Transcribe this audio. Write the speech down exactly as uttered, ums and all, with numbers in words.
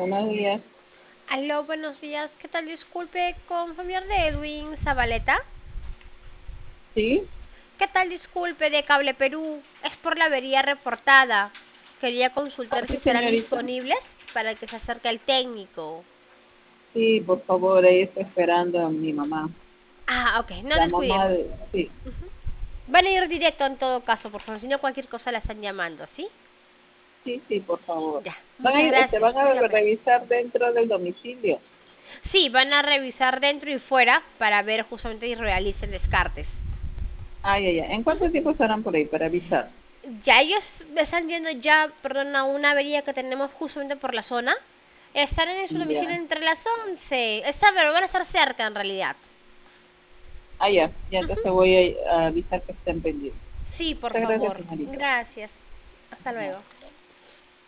Buenos días. Aló, buenos días. ¿Qué tal? Disculpe, con familiar de Edwin Zabaleta. ¿Sí? ¿Qué tal? Disculpe, de Cable Perú. Es por la avería reportada. Quería consultar si Así, estarán señorita. disponibles para que se acerque el técnico. Sí, por favor, ahí está esperando a mi mamá. Ah, ok, no La mamá descuidemos. de... Sí, Van a ir directo en todo caso, por favor. Si no, cualquier cosa la están llamando, ¿sí? sí, sí, por favor. Ya, Van a muchas ir, este, gracias. van a Dígame. revisar dentro del domicilio. Sí, van a revisar dentro y fuera para ver justamente y realicen descartes. Ay, ay, ay. ¿En cuánto tiempo estarán por ahí para avisar? Ya ellos están yendo ya, perdón, a una avería que tenemos justamente por la zona. Están en su domicilio Ya. entre las once. Está, pero van a estar cerca en realidad. Ah, ya. Ya, entonces voy a, a avisar que estén pendientes. Sí, por Muchas gracias, favor. señorita. Gracias. Hasta luego.